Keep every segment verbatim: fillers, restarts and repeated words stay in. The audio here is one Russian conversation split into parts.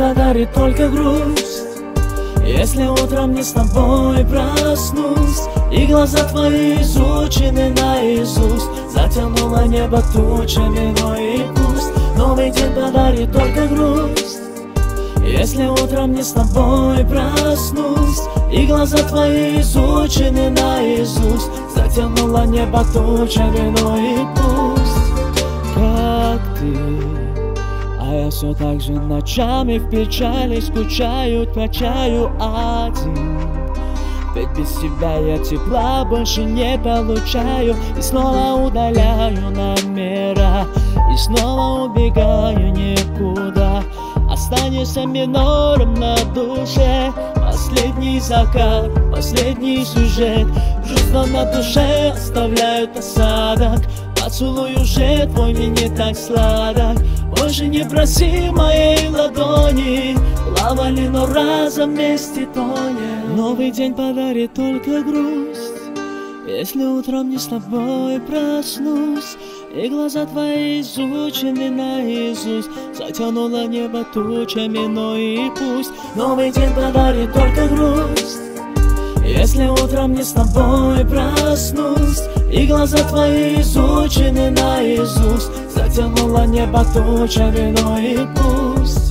подарит только грусть. Если утром не с тобой проснусь, и глаза твои изучены наизусть, затянуло небо тучами, но и пусть. Новый день подарит только грусть. Если утром не с тобой проснусь, и глаза твои изучены наизусть, затянуло небо тучами, но и пусть. Как ты, а я все так же ночами в печали скучаю, качаю один. Ведь без тебя я тепла больше не получаю, и снова удаляю номера, и снова убегаю никуда. Останешься минором на душе, последний закат, последний сюжет. Чувства на душе оставляют осадок, поцелуй уже твой мне не так сладок. Больше не проси моей ладони, плавали, но разом вместе тонем. Новый день подарит только грусть. Если утром не с тобой проснусь, и глаза твои изучены наизусть, затянуло небо тучами, но и пусть. Новый день подарит только грусть. Если утром не с тобой проснусь, и глаза твои изучены наизусть, затянуло небо тучами, но и пусть.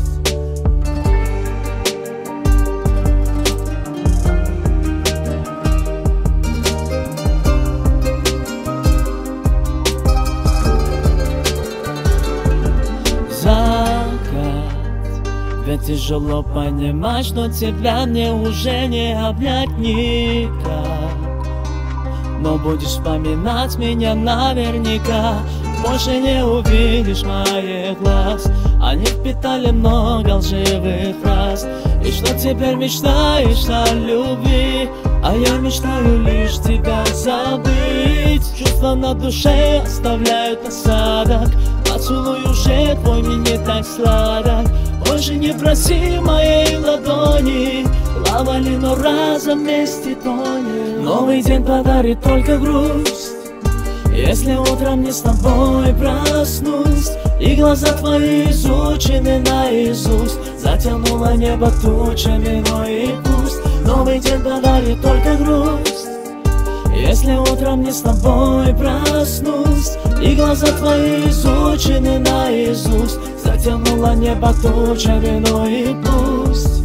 Ведь тяжело понимать, что тебя мне уже не обнять никак. Но будешь вспоминать меня наверняка, больше не увидишь моих глаз. Они впитали много лживых фраз. И что теперь мечтаешь о любви, а я мечтаю лишь тебя забыть. Чувства на душе оставляют осадок, поцелуй уже твой мне не так сладок. Больше не проси моей ладони, плавали, но разом вместе тонем. Новый день подарит только грусть. Если утром не с тобой проснусь, и глаза твои изучены наизусть, затянуло небо тучами, но и пусть. Новый день подарит только грусть. Если утром не с тобой проснусь, и глаза твои изучены наизусть, затянуло небо тучами, но и пусть.